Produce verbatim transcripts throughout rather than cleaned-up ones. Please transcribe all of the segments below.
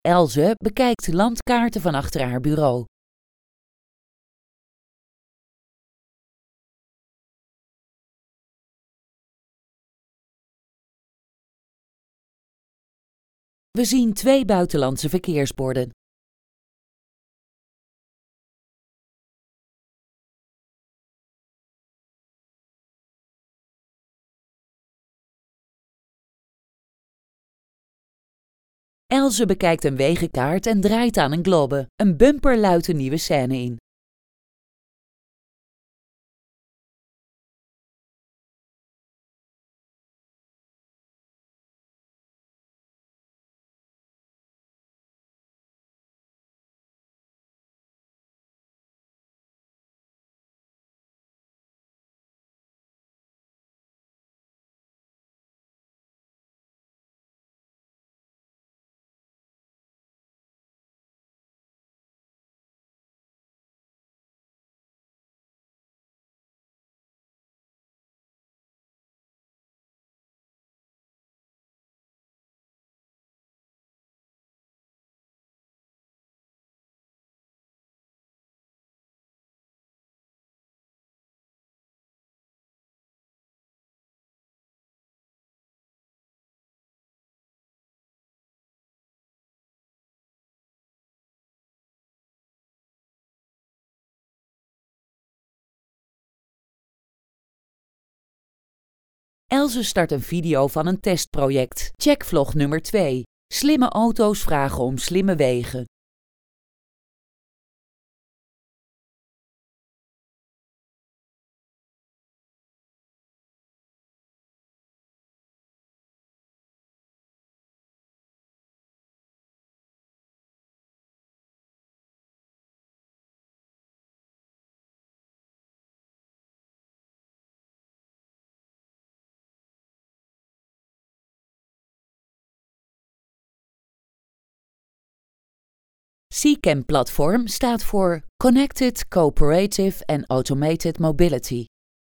Else bekijkt landkaarten van achter haar bureau. We zien twee buitenlandse verkeersborden. Else bekijkt een wegenkaart en draait aan een globe. Een bumper luidt een nieuwe scène in. Else start een video van een testproject. Check vlog nummer twee. Slimme auto's vragen om slimme wegen. C C A M-platform staat voor Connected, Cooperative and Automated Mobility.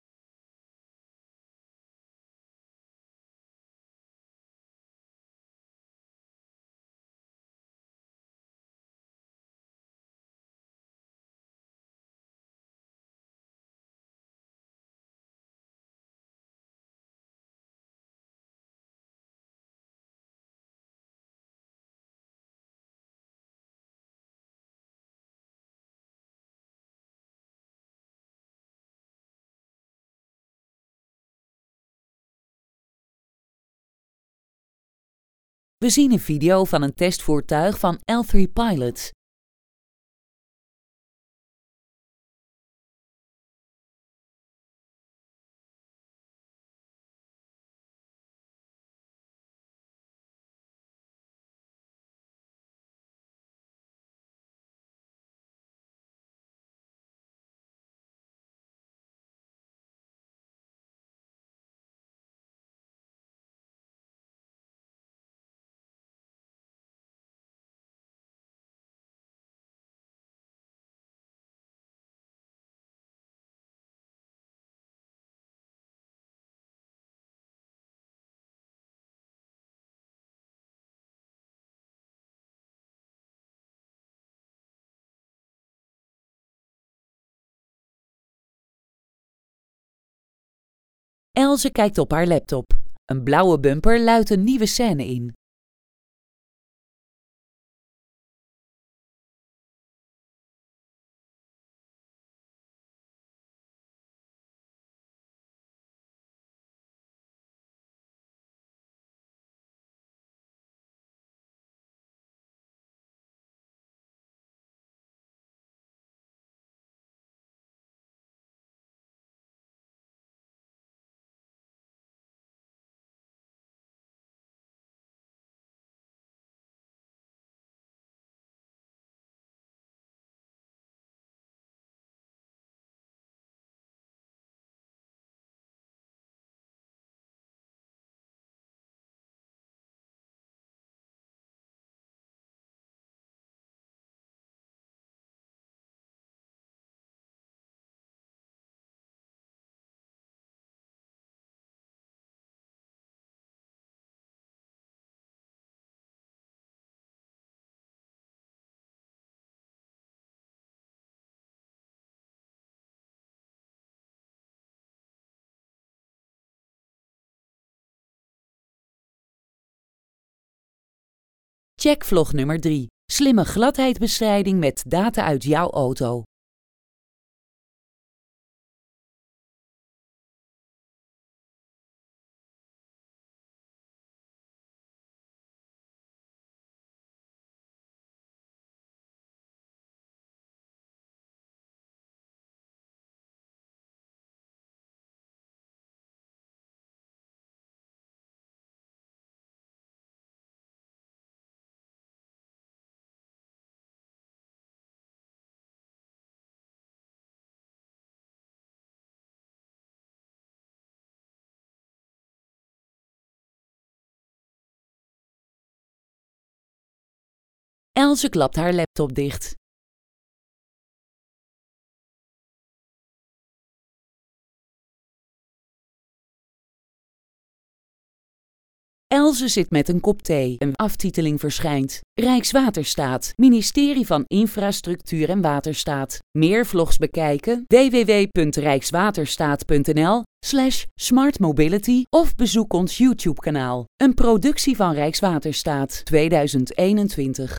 We zien een video van een testvoertuig van L drie Pilot. Else kijkt op haar laptop. Een blauwe bumper luidt een nieuwe scène in. Check vlog nummer drie. Slimme gladheidbestrijding met data uit jouw auto. Else klapt haar laptop dicht. Else zit met een kop thee. Een aftiteling verschijnt. Rijkswaterstaat, Ministerie van Infrastructuur en Waterstaat. Meer vlogs bekijken? w w w punt rijkswaterstaat punt n l slash smartmobility of bezoek ons YouTube kanaal. Een productie van Rijkswaterstaat tweeduizend eenentwintig.